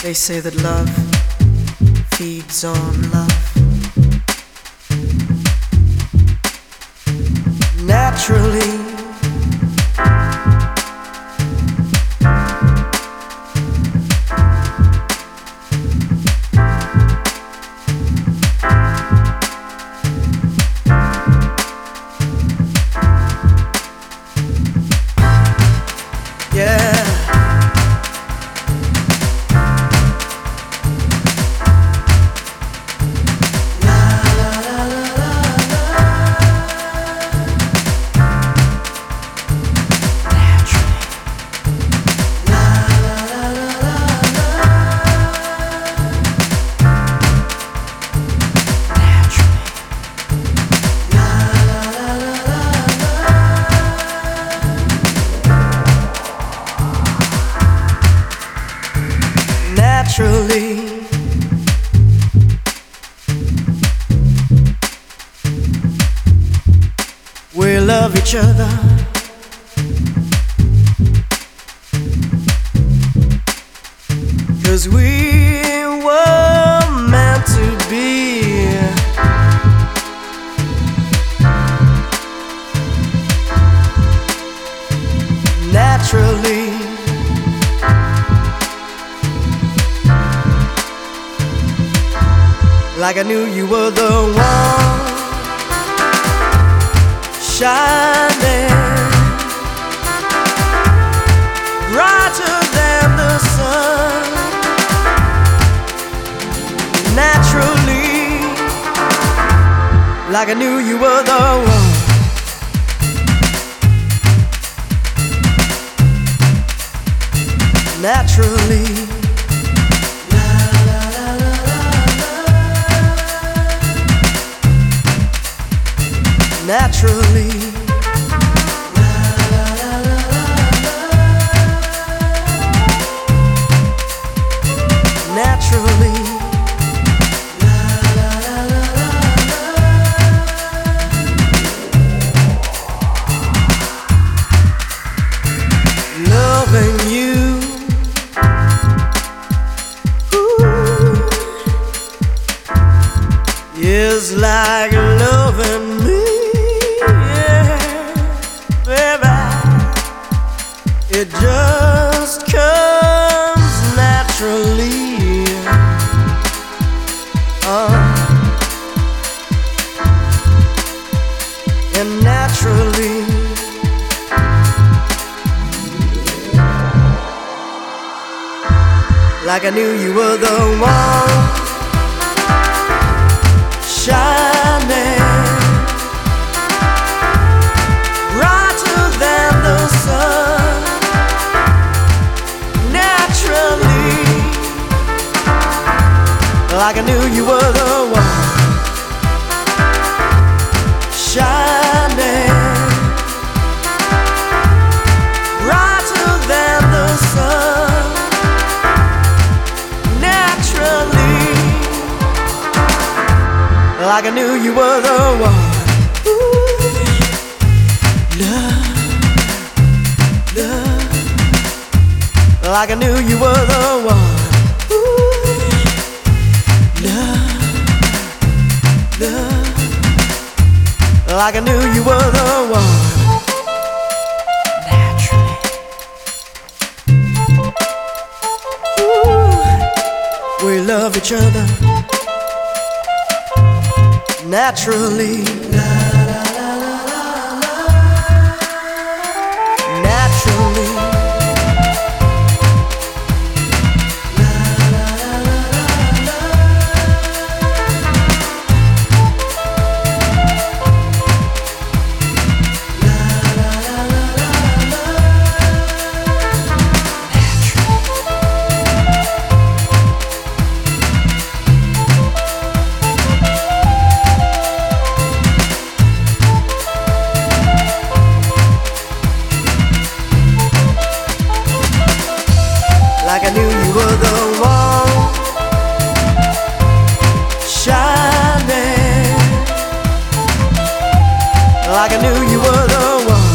They say that love feeds on love. Naturally, yeah. Naturally, we love each other. Cause we were meant to be. Naturally, like I knew you were the one, shining brighter than the sun. Naturally, like I knew you were the one. Naturally, naturally, naturally, loving you, ooh, is like loving me. It just comes naturally, and naturally, like I knew you were the one, shining brighter than the sun. Like I knew you were the one, shining brighter than the sun. Naturally, like I knew you were the one. Ooh, love, love, like I knew you were the one. Like I knew you were the one. Naturally, ooh, we love each other. Naturally, naturally, like I knew you were the one, shining like I knew you were the one,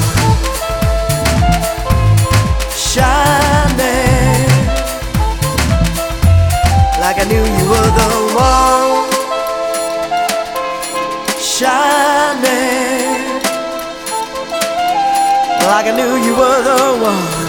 shining shining like I knew you were the one.